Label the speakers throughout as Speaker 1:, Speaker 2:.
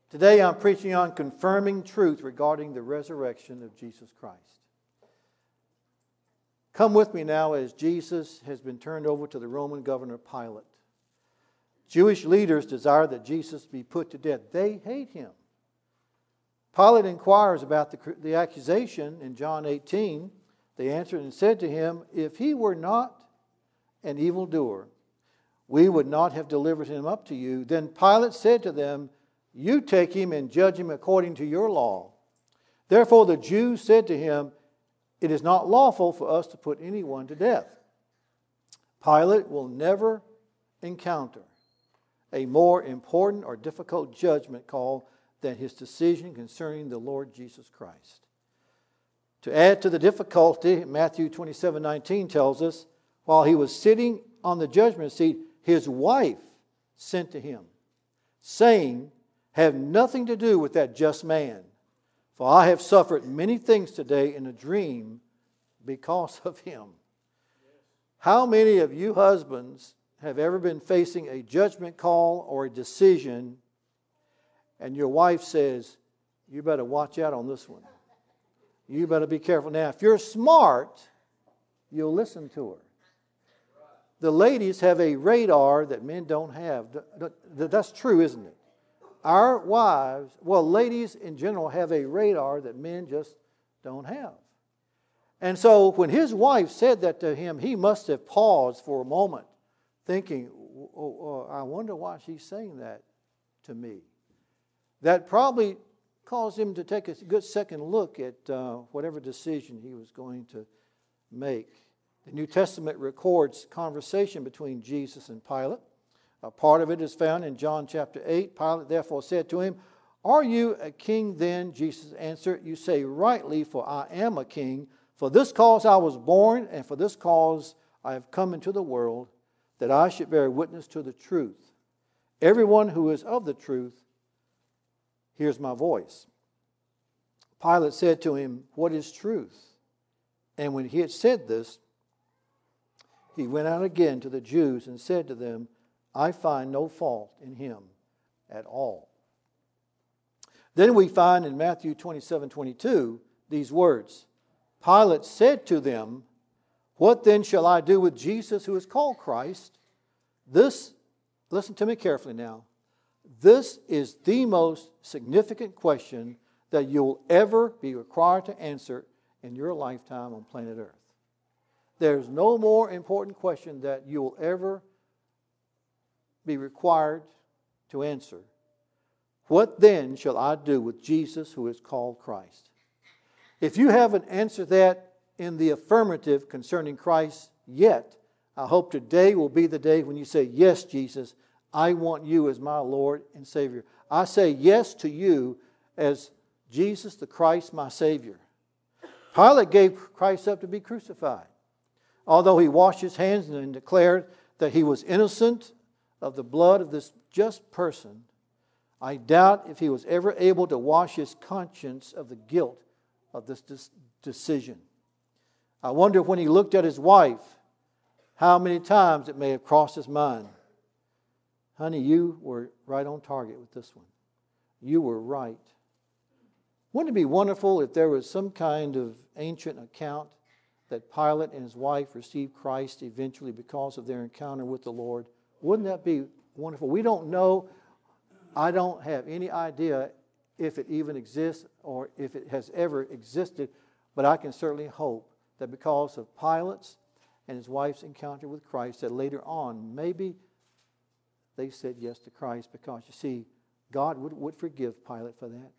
Speaker 1: Today I'm preaching on confirming truth regarding the resurrection of Jesus Christ. Come with me now as Jesus has been turned over to the Roman governor Pilate. Jewish leaders desire that Jesus be put to death. They hate him. Pilate inquires about the accusation in John 18. They answered and said to him, "If he were not an evildoer, we would not have delivered him up to you." Then Pilate said to them, "You take him and judge him according to your law." Therefore the Jews said to him, "It is not lawful for us to put anyone to death." Pilate will never encounter a more important or difficult judgment call than his decision concerning the Lord Jesus Christ. To add to the difficulty, Matthew 27:19 tells us, while he was sitting on the judgment seat, his wife sent to him, saying, "Have nothing to do with that just man, for I have suffered many things today in a dream because of him." How many of you husbands have ever been facing a judgment call or a decision and your wife says, "You better watch out on this one. You better be careful." Now, if you're smart, you'll listen to her. The ladies have a radar that men don't have. That's true, isn't it? Our wives, ladies in general have a radar that men just don't have. And so when his wife said that to him, he must have paused for a moment thinking, I wonder why she's saying that to me. That probably caused him to take a good second look at whatever decision he was going to make. The New Testament records conversation between Jesus and Pilate. A part of it is found in John chapter 8. Pilate therefore said to him, "Are you a king then?" Jesus answered, "You say rightly, for I am a king. For this cause I was born, and for this cause I have come into the world, that I should bear witness to the truth. Everyone who is of the truth hears my voice." Pilate said to him, "What is truth?" And when he had said this, he went out again to the Jews and said to them, "I find no fault in him at all." Then we find in Matthew 27:22 these words. Pilate said to them, "What then shall I do with Jesus who is called Christ?" This, listen to me carefully now, this is the most significant question that you'll ever be required to answer in your lifetime on planet Earth. There's no more important question that you'll ever be required to answer. What then shall I do with Jesus who is called Christ? If you haven't answered that in the affirmative concerning Christ yet, I hope today will be the day when you say, "Yes, Jesus, I want you as my Lord and Savior. I say yes to you as Jesus the Christ, my Savior." Pilate gave Christ up to be crucified. Although he washed his hands and declared that he was innocent of the blood of this just person, I doubt if he was ever able to wash his conscience of the guilt of this decision. I wonder when he looked at his wife, how many times it may have crossed his mind. "Honey, you were right on target with this one. You were right." Wouldn't it be wonderful if there was some kind of ancient account that Pilate and his wife received Christ eventually because of their encounter with the Lord? Wouldn't that be wonderful? We don't know. I don't have any idea if it even exists or if it has ever existed, but I can certainly hope that because of Pilate's and his wife's encounter with Christ, that later on maybe they said yes to Christ, because you see, God would forgive Pilate for that.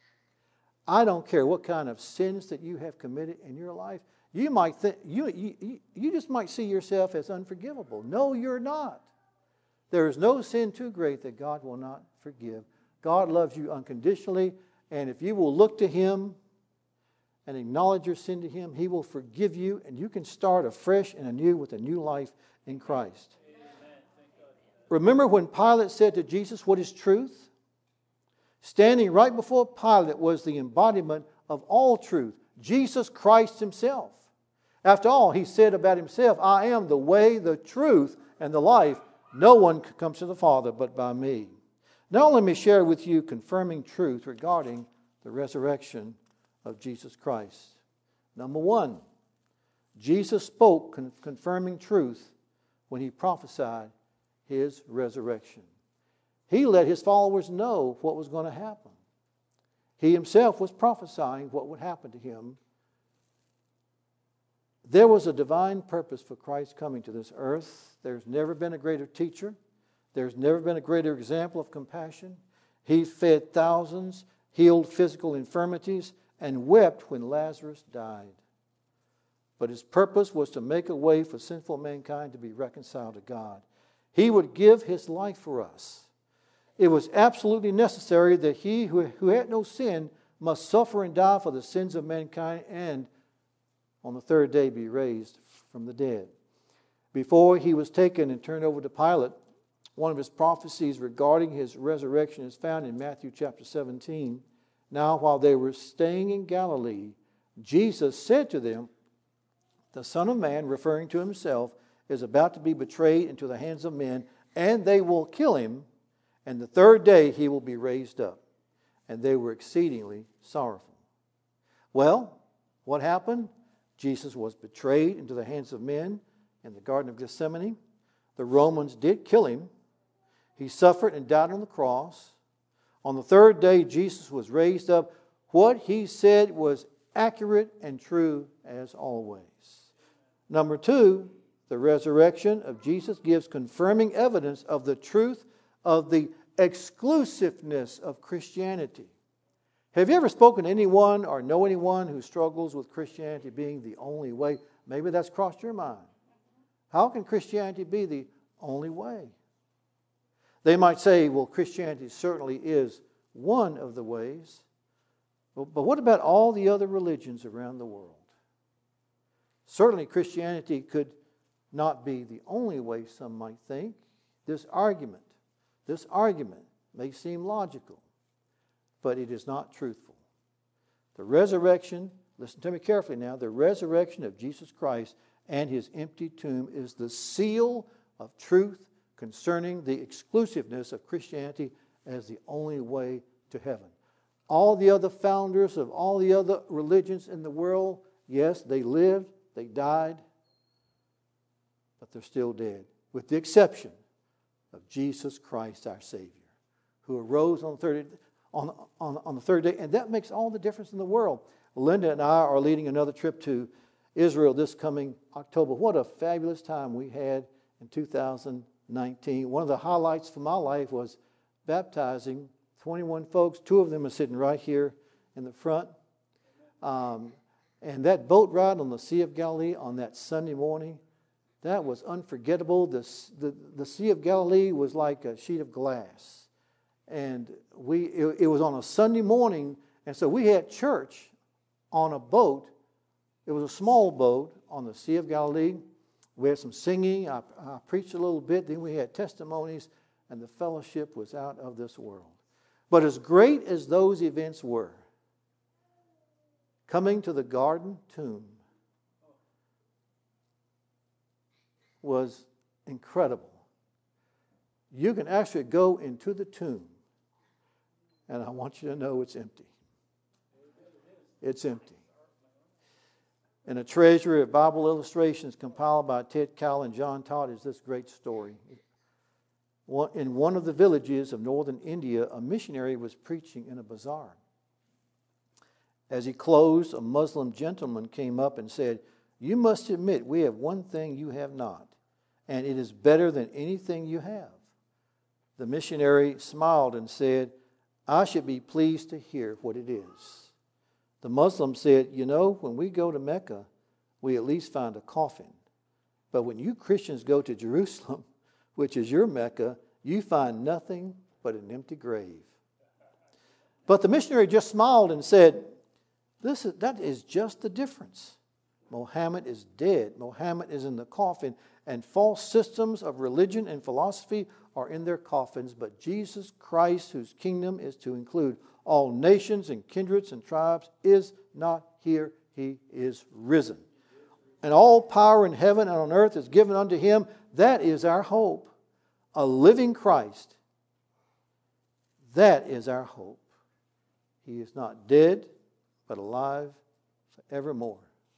Speaker 1: I don't care what kind of sins that you have committed in your life. You might think you just might see yourself as unforgivable. No, you're not. There is no sin too great that God will not forgive. God loves you unconditionally, and if you will look to Him and acknowledge your sin to Him, He will forgive you, and you can start afresh and anew with a new life in Christ. Remember when Pilate said to Jesus, "What is truth?" Standing right before Pilate was the embodiment of all truth, Jesus Christ Himself. After all, He said about Himself, "I am the way, the truth, and the life. No one comes to the Father but by me." Now let me share with you confirming truth regarding the resurrection of Jesus Christ. Number one, Jesus spoke confirming truth when he prophesied his resurrection. He let his followers know what was going to happen. He himself was prophesying what would happen to him. There was a divine purpose for Christ coming to this earth. There's never been a greater teacher. There's never been a greater example of compassion. He fed thousands, healed physical infirmities, and wept when Lazarus died. But his purpose was to make a way for sinful mankind to be reconciled to God. He would give his life for us. It was absolutely necessary that he who had no sin must suffer and die for the sins of mankind and on the third day be raised from the dead. Before he was taken and turned over to Pilate, one of his prophecies regarding his resurrection is found in Matthew chapter 17. Now, while they were staying in Galilee, Jesus said to them, "The Son of Man," referring to himself, "is about to be betrayed into the hands of men, and they will kill him, and the third day he will be raised up." And they were exceedingly sorrowful. Well, what happened? Jesus was betrayed into the hands of men in the Garden of Gethsemane. The Romans did kill him. He suffered and died on the cross. On the third day, Jesus was raised up. What he said was accurate and true as always. Number two, the resurrection of Jesus gives confirming evidence of the truth of the exclusiveness of Christianity. Have you ever spoken to anyone or know anyone who struggles with Christianity being the only way? Maybe that's crossed your mind. How can Christianity be the only way? They might say, well, Christianity certainly is one of the ways. But what about all the other religions around the world? Certainly Christianity could not be the only way, some might think. This argument may seem logical, but it is not truthful. The resurrection, listen to me carefully now, the resurrection of Jesus Christ and his empty tomb is the seal of truth concerning the exclusiveness of Christianity as the only way to heaven. All the other founders of all the other religions in the world, yes, they lived, they died, but they're still dead, with the exception of Jesus Christ, our Savior, who arose on the third day, and that makes all the difference in the world. Linda and I are leading another trip to Israel this coming October. What a fabulous time we had in 2019. One of the highlights for my life was baptizing 21 folks. 2 of them are sitting right here in the front. And that boat ride on the Sea of Galilee on that Sunday morning, that was unforgettable. The Sea of Galilee was like a sheet of glass. And it was on a Sunday morning, and so we had church on a boat. It was a small boat on the Sea of Galilee. We had some singing. I preached a little bit. Then we had testimonies, and the fellowship was out of this world. But as great as those events were, coming to the garden tomb was incredible. You can actually go into the tomb, and I want you to know it's empty. It's empty. And a treasury of Bible illustrations compiled by Ted Cowell and John Todd is this great story. In one of the villages of northern India, a missionary was preaching in a bazaar. As he closed, a Muslim gentleman came up and said, "You must admit we have one thing you have not, and it is better than anything you have." The missionary smiled and said, "I should be pleased to hear what it is." The Muslim said, "You know, when we go to Mecca, we at least find a coffin. But when you Christians go to Jerusalem, which is your Mecca, you find nothing but an empty grave." But the missionary just smiled and said, that is just the difference. Mohammed is dead. Mohammed is in the coffin, and false systems of religion and philosophy are in their coffins. But Jesus Christ, whose kingdom is to include all nations and kindreds and tribes, is not here. He is risen. And all power in heaven and on earth is given unto him. That is our hope. A living Christ That is our hope. He is not dead, but alive forevermore.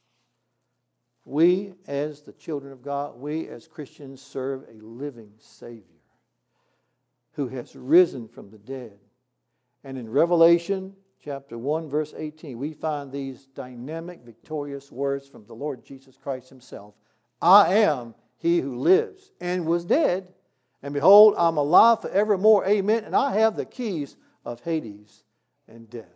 Speaker 1: We, as the children of God, we as Christians serve a living Savior who has risen from the dead. And in Revelation chapter 1, verse 18, we find these dynamic, victorious words from the Lord Jesus Christ himself. I am he who lives and was dead, and behold, I'm alive forevermore. Amen. And I have the keys of Hades and death.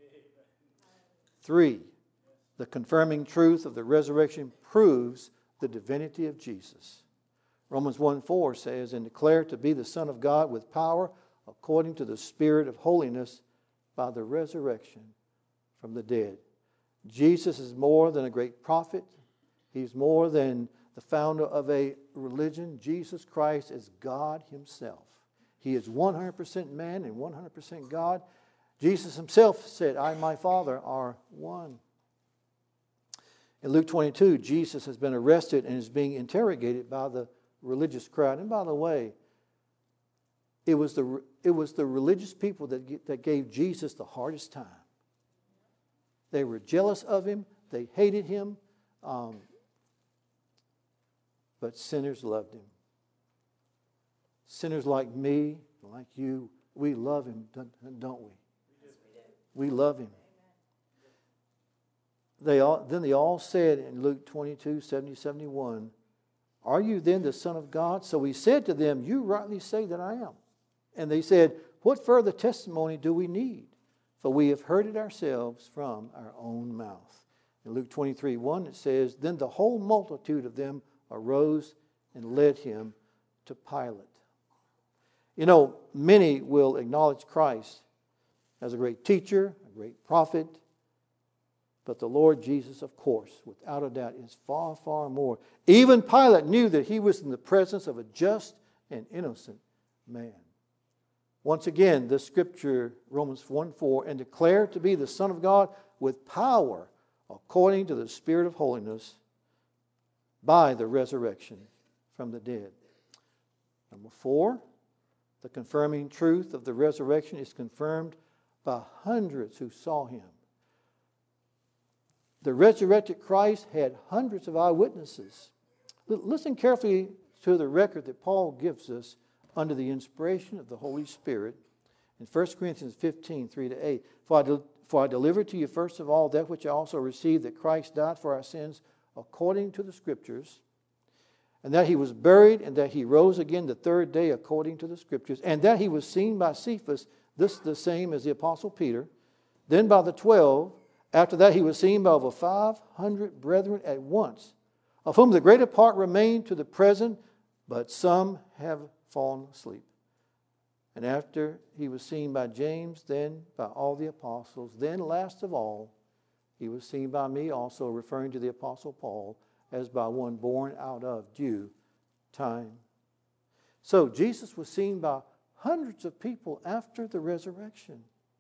Speaker 1: 3, the confirming truth of the resurrection proves the divinity of Jesus. Romans 1:4 says, and declare to be the Son of God with power according to the Spirit of holiness by the resurrection from the dead. Jesus is more than a great prophet. He's more than the founder of a religion. Jesus Christ is God himself. He is 100% man and 100% God. Jesus himself said, I and my Father are one. In Luke 22, Jesus has been arrested and is being interrogated by the religious crowd. And by the way, it was the religious people that gave Jesus the hardest time. They were jealous of him. They hated him. But sinners loved him. Sinners like me, like you, we love him, don't we? We love him. Then they all said in Luke 22, 70, 71, are you then the Son of God? So he said to them, you rightly say that I am. And they said, what further testimony do we need? For we have heard it ourselves from our own mouth. In Luke 23, 1 it says, then the whole multitude of them arose and led him to Pilate. You know, many will acknowledge Christ as a great teacher, a great prophet, but the Lord Jesus, of course, without a doubt, is far, far more. Even Pilate knew that he was in the presence of a just and innocent man. Once again, the scripture, Romans 1:4, and declared to be the Son of God with power according to the Spirit of holiness by the resurrection from the dead. Number 4, the confirming truth of the resurrection is confirmed by hundreds who saw him. The resurrected Christ had hundreds of eyewitnesses. Listen carefully to the record that Paul gives us under the inspiration of the Holy Spirit in 1 Corinthians 15, 3-8. For I delivered to you first of all that which I also received, that Christ died for our sins according to the Scriptures, and that he was buried, and that he rose again the third day according to the Scriptures, and that he was seen by Cephas, this the same as the Apostle Peter, then by the 12. After that he was seen by over 500 brethren at once, of whom the greater part remain to the present, but some have fallen asleep. And after he was seen by James, then by all the apostles, then last of all, he was seen by me also, referring to the Apostle Paul, as by one born out of due time. So Jesus was seen by hundreds of people after the resurrection.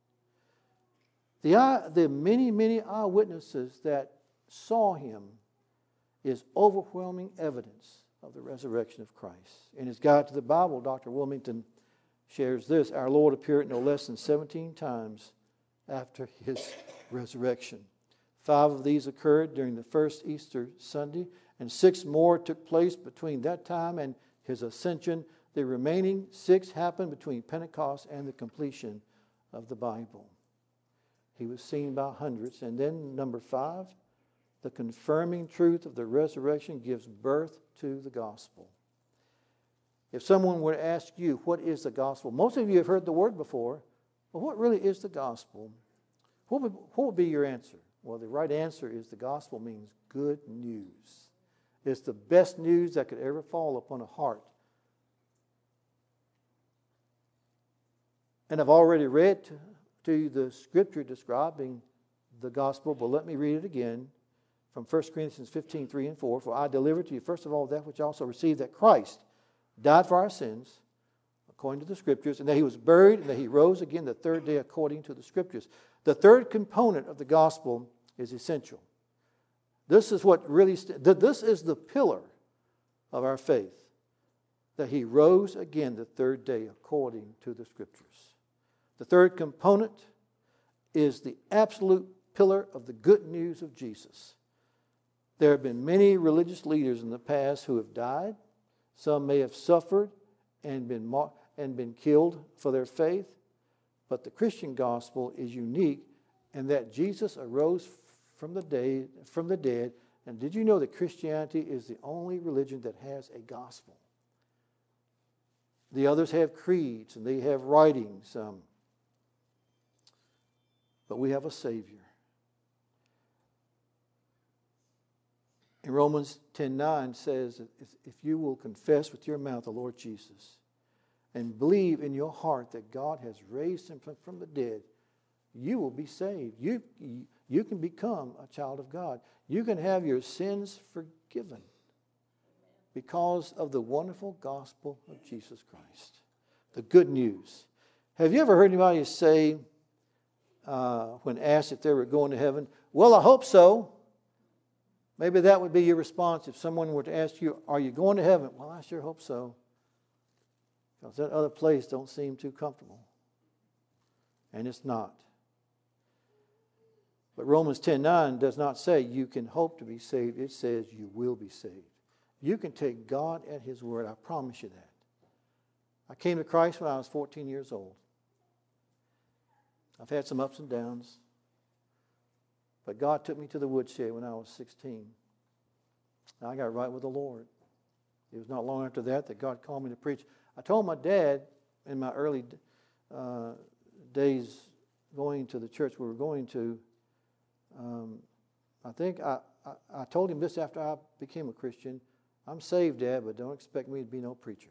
Speaker 1: The many, many eyewitnesses that saw him is overwhelming evidence of the resurrection of Christ. In his guide to the Bible, Dr. Wilmington shares this: our Lord appeared no less than 17 times after his resurrection. 5 of these occurred during the first Easter Sunday, and 6 more took place between that time and his ascension. The remaining 6 happened between Pentecost and the completion of the Bible. He was seen by hundreds. And then number 5, the confirming truth of the resurrection gives birth to the gospel. If someone were to ask you, what is the gospel? Most of you have heard the word before, but what really is the gospel? What would be your answer? Well, the right answer is the gospel means good news. It's the best news that could ever fall upon a heart. And I've already read to you the scripture describing the gospel, but let me read it again from 1 Corinthians 15, 3 and 4. For I delivered to you first of all that which I also received, that Christ died for our sins according to the Scriptures, and that he was buried, and that he rose again the third day according to the Scriptures. The third component of the gospel is essential. This is what really this is the pillar of our faith, that he rose again the third day according to the Scriptures. The third component is the absolute pillar of the good news of Jesus. There have been many religious leaders in the past who have died. Some may have suffered and been killed for their faith. But the Christian gospel is unique in that Jesus arose from the dead. And did you know that Christianity is the only religion that has a gospel? The others have creeds and they have writings. But we have a Savior. In Romans 10:9 says, if you will confess with your mouth the Lord Jesus and believe in your heart that God has raised him from the dead, you will be saved. You can become a child of God. You can have your sins forgiven because of the wonderful gospel of Jesus Christ. The good news. Have you ever heard anybody say, when asked if they were going to heaven, well, I hope so? Maybe that would be your response if someone were to ask you, are you going to heaven? Well, I sure hope so. Because that other place don't seem too comfortable. And it's not. But Romans 10:9 does not say you can hope to be saved. It says you will be saved. You can take God at His word. I promise you that. I came to Christ when I was 14 years old. I've had some ups and downs. But God took me to the woodshed when I was 16. And I got right with the Lord. It was not long after that God called me to preach. I told my dad in my early days going to the church we were going to, I think I told him this after I became a Christian. I'm saved, Dad, but don't expect me to be no preacher.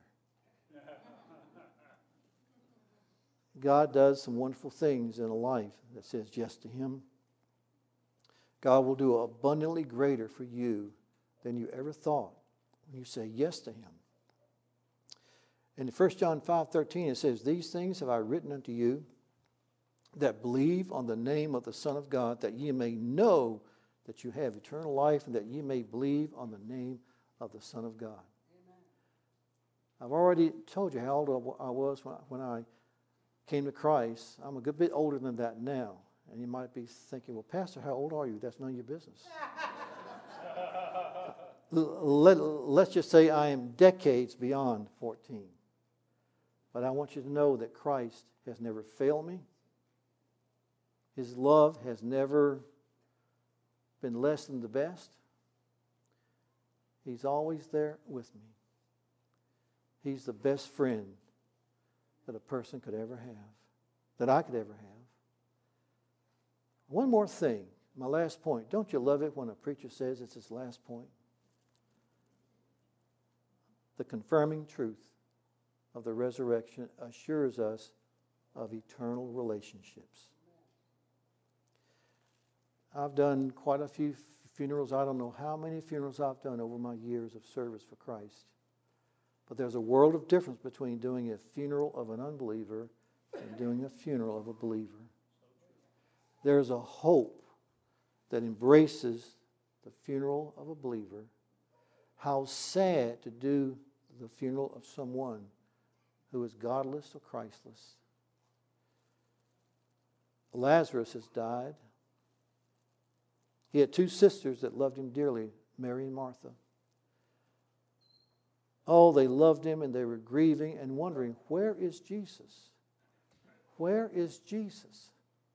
Speaker 1: God does some wonderful things in a life that says yes to Him. God will do abundantly greater for you than you ever thought when you say yes to Him. In 1 John 5:13 it says, these things have I written unto you that believe on the name of the Son of God, that ye may know that you have eternal life, and that ye may believe on the name of the Son of God. Amen. I've already told you how old I was when I came to Christ. I'm a good bit older than that now. And you might be thinking, well, Pastor, how old are you? That's none of your business. Let's just say I am decades beyond 14. But I want you to know that Christ has never failed me. His love has never been less than the best. He's always there with me. He's the best friend that a person could ever have, that I could ever have. One more thing, my last point. Don't you love it when a preacher says it's his last point? The confirming truth of the resurrection assures us of eternal relationships. I've done quite a few funerals. I don't know how many funerals I've done over my years of service for Christ. But there's a world of difference between doing a funeral of an unbeliever and doing a funeral of a believer. There's a hope that embraces the funeral of a believer. How sad to do the funeral of someone who is godless or Christless. Lazarus has died. He had two sisters that loved him dearly, Mary and Martha. Oh, they loved him and they were grieving and wondering, where is Jesus? Where is Jesus?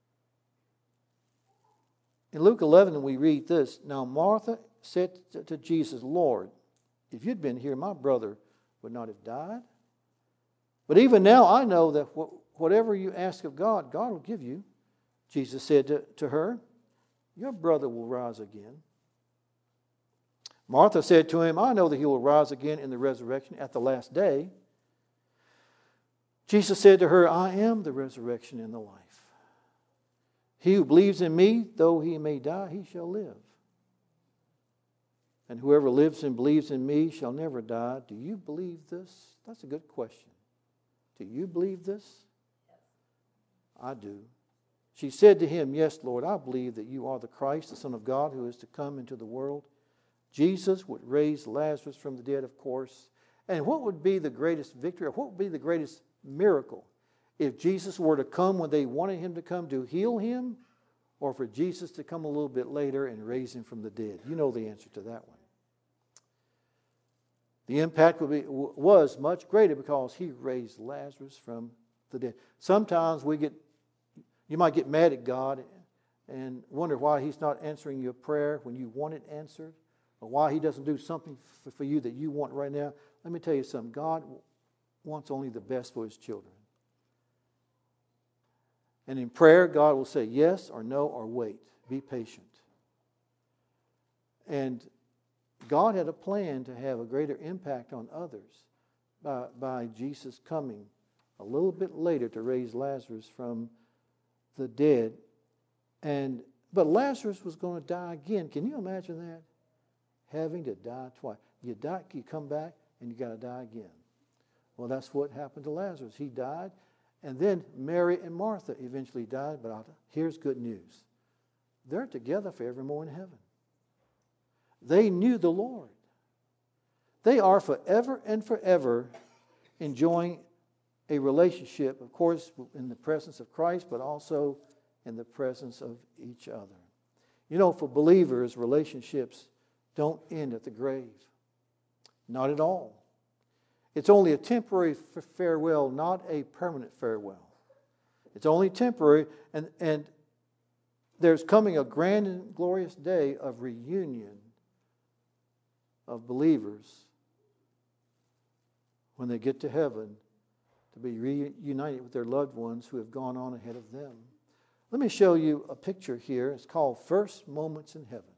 Speaker 1: In Luke 11, we read this. Now Martha said to Jesus, Lord, if you'd been here, my brother would not have died. But even now I know that whatever you ask of God, God will give you. Jesus said to her, your brother will rise again. Martha said to him, I know that he will rise again in the resurrection at the last day. Jesus said to her, I am the resurrection and the life. He who believes in me, though he may die, he shall live. And whoever lives and believes in me shall never die. Do you believe this? That's a good question. Do you believe this? I do. She said to him, yes, Lord, I believe that you are the Christ, the Son of God, who is to come into the world. Jesus would raise Lazarus from the dead, of course. And what would be the greatest victory, or what would be the greatest miracle? if Jesus were to come when they wanted him to come to heal him, or for Jesus to come a little bit later and raise him from the dead? You know the answer to that one. The impact was much greater because he raised Lazarus from the dead. Sometimes you might get mad at God and wonder why he's not answering your prayer when you want it answered, or why he doesn't do something for you that you want right now. Let me tell you something. God wants only the best for his children. And in prayer, God will say yes or no or wait. Be patient. And God had a plan to have a greater impact on others by Jesus coming a little bit later to raise Lazarus from the dead. But Lazarus was going to die again. Can you imagine that? Having to die twice. You die, you come back, and you got to die again. Well, that's what happened to Lazarus. He died, and then Mary and Martha eventually died. But here's good news. They're together forevermore in heaven. They knew the Lord. They are forever and forever enjoying a relationship, of course, in the presence of Christ, but also in the presence of each other. You know, for believers, relationships don't end at the grave. Not at all. It's only a temporary farewell, not a permanent farewell. It's only temporary, and there's coming a grand and glorious day of reunion of believers when they get to heaven to be reunited with their loved ones who have gone on ahead of them. Let me show you a picture here. It's called First Moments in Heaven.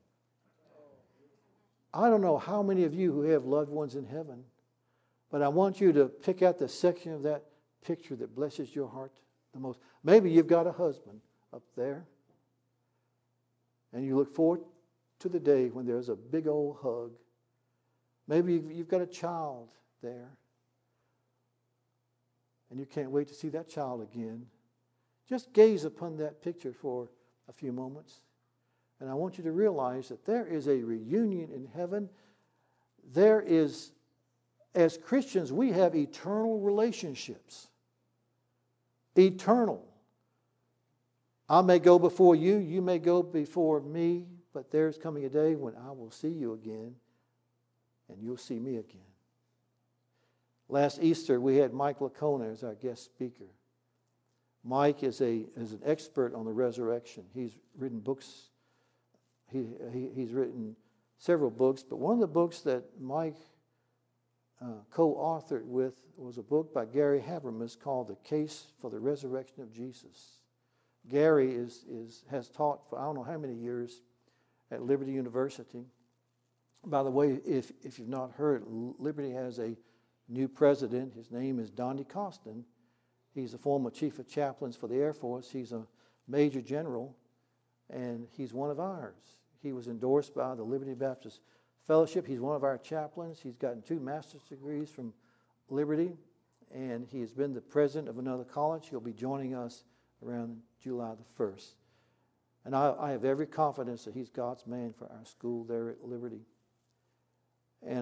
Speaker 1: I don't know how many of you who have loved ones in heaven, but I want you to pick out the section of that picture that blesses your heart the most. Maybe you've got a husband up there, and you look forward to the day when there's a big old hug. Maybe you've got a child there, and you can't wait to see that child again. Just gaze upon that picture for a few moments. And I want you to realize that there is a reunion in heaven. There is, as Christians, we have eternal relationships. Eternal. I may go before you, you may go before me, but there's coming a day when I will see you again, and you'll see me again. Last Easter, we had Mike Lacona as our guest speaker. Mike is an expert on the resurrection. He's written books. He's written several books, but one of the books that Mike co-authored with was a book by Gary Habermas called The Case for the Resurrection of Jesus. Gary has taught for I don't know how many years at Liberty University. By the way, if you've not heard, Liberty has a new president. His name is Donnie Costin. He's a former chief of chaplains for the Air Force. He's a major general, and he's one of ours. He was endorsed by the Liberty Baptist Fellowship. He's one of our chaplains. He's gotten 2 master's degrees from Liberty, and he has been the president of another college. He'll be joining us around July the 1st. And I have every confidence that he's God's man for our school there at Liberty. And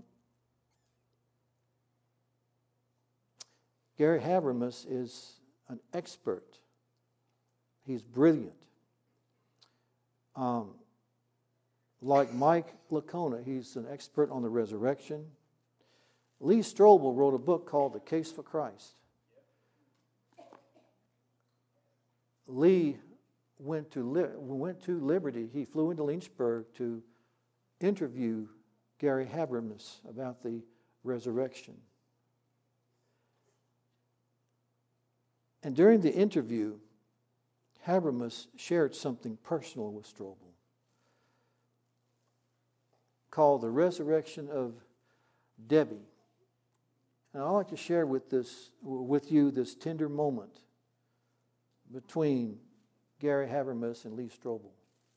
Speaker 1: Gary Habermas is an expert. He's brilliant. Like Mike Lacona, he's an expert on the resurrection. Lee Strobel wrote a book called The Case for Christ. Lee went to Liberty. He flew into Lynchburg to interview Gary Habermas about the resurrection. And during the interview, Habermas shared something personal with Strobel called The Resurrection of Debbie. And I'd like to share with you this tender moment between Gary Habermas and Lee Strobel.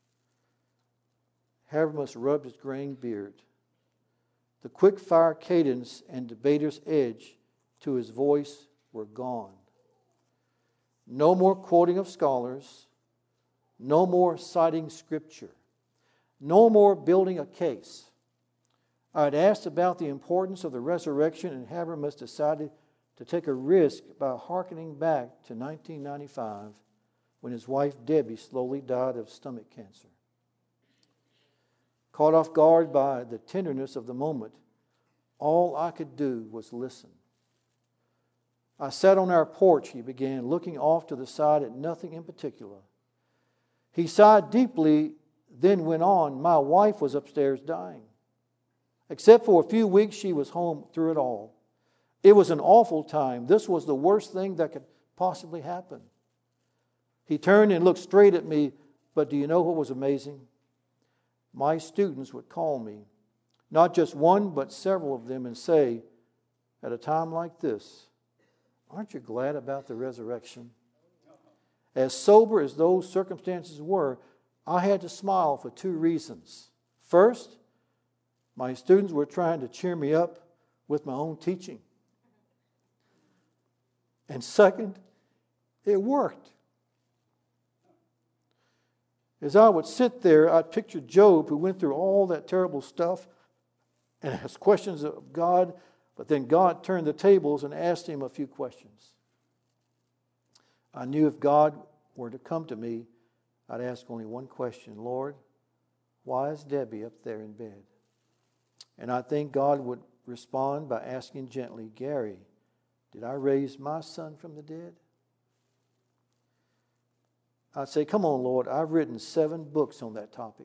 Speaker 1: Habermas rubbed his graying beard. The quick-fire cadence and debater's edge to his voice were gone. No more quoting of scholars. No more citing Scripture. No more building a case. I had asked about the importance of the resurrection, and Habermas decided to take a risk by hearkening back to 1995 when his wife Debbie slowly died of stomach cancer. Caught off guard by the tenderness of the moment, all I could do was listen. I sat on our porch, he began, looking off to the side at nothing in particular. He sighed deeply, then went on, my wife was upstairs dying. Except for a few weeks, she was home through it all. It was an awful time. This was the worst thing that could possibly happen. He turned and looked straight at me, but do you know what was amazing? My students would call me, not just one, but several of them, and say, at a time like this, aren't you glad about the resurrection? As sober as those circumstances were, I had to smile for two reasons. First, my students were trying to cheer me up with my own teaching. And second, it worked. As I would sit there, I'd picture Job, who went through all that terrible stuff and asked questions of God, but then God turned the tables and asked him a few questions. I knew if God were to come to me, I'd ask only one question, Lord, why is Debbie up there in bed? And I think God would respond by asking gently, Gary, did I raise my son from the dead? I'd say, come on, Lord, I've written 7 books on that topic.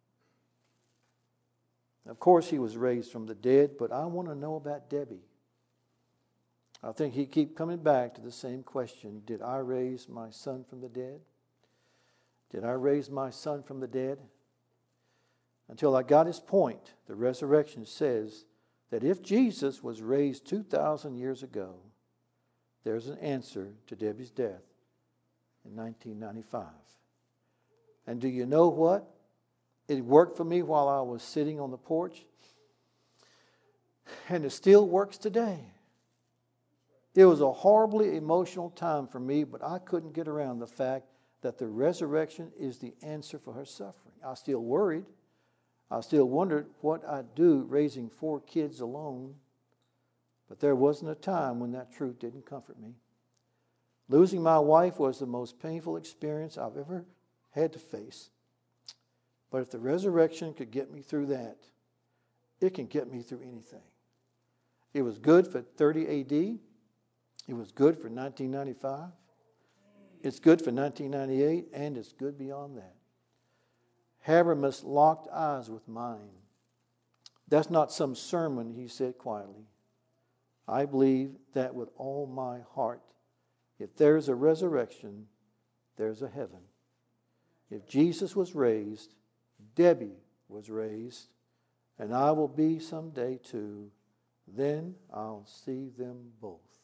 Speaker 1: Of course, he was raised from the dead, but I want to know about Debbie. I think he'd keep coming back to the same question. Did I raise my son from the dead? Did I raise my son from the dead? Until I got his point, the resurrection says that if Jesus was raised 2,000 years ago, there's an answer to Debbie's death in 1995. And do you know what? It worked for me while I was sitting on the porch, and it still works today. It was a horribly emotional time for me, but I couldn't get around the fact that the resurrection is the answer for her suffering. I still worried. I still wondered what I'd do raising 4 kids alone. But there wasn't a time when that truth didn't comfort me. Losing my wife was the most painful experience I've ever had to face. But if the resurrection could get me through that, it can get me through anything. It was good for 30 AD. It was good for 1995. It's good for 1998, and it's good beyond that. Habermas locked eyes with mine. That's not some sermon, he said quietly. I believe that with all my heart. If there's a resurrection, there's a heaven. If Jesus was raised, Debbie was raised, and I will be someday too. Then I'll see them both.